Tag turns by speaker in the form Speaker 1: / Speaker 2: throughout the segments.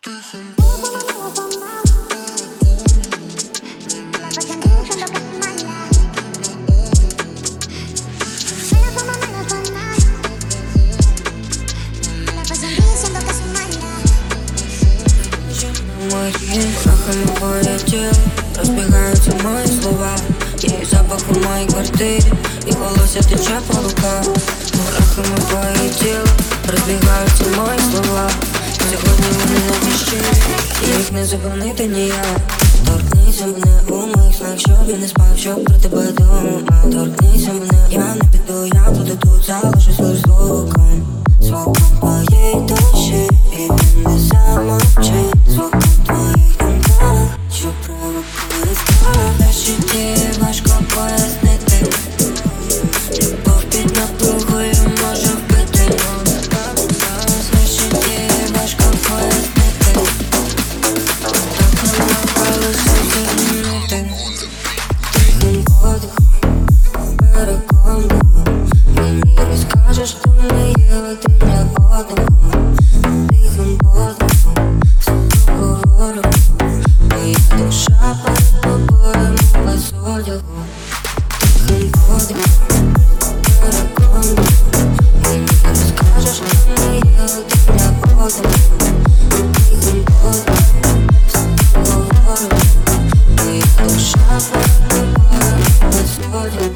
Speaker 1: Крахами полетел, разбегаются мои слова. Ей запах в моей квартире, и волосы теча по рукам. Крахами полетел, разбегаются мои слова. Сьогодні вони напишили, я їх не заповнити ніяк. Торкнися мене у моїх снах, щоб я не спав, щоб про тебе думав. Торкнися мене, я не піду, я буду тут, залишусь лиш звуком. Звуком твоєї душі, і він не замовчить. Звуком твоїх думках, що провокує страх. Наші дії важко пояснити. Любов під напругою може вбити. Наші дії важко пояснити. Так намагалися змінити. Тихим подихом, переконливим. Мені розкажеш, що ми є один для одного. Тихим подихом, все поговоримо. Моя душа перед тобою без одягу. Тихим подихом, переконливим. Мені розкажеш, що ми є один для одного. Тихим подихом, все поговоримо. Моя душа перед тобою без одягу.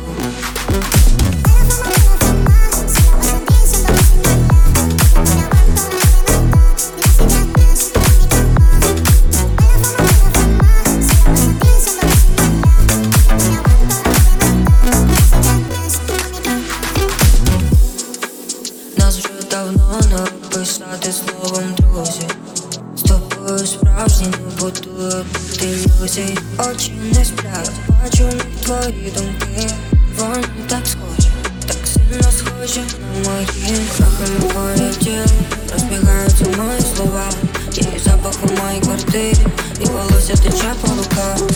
Speaker 1: Нас вже давно не описати словом друзі. З тобою справжні не будують ілюзій. Очі не сплять, бачу не твої думки. Вони так схожі, так сильно схожі на мої. Крахами полетіли, розбігаються мої слова. Її запах у моїй квартирі, і волосся тече по руках.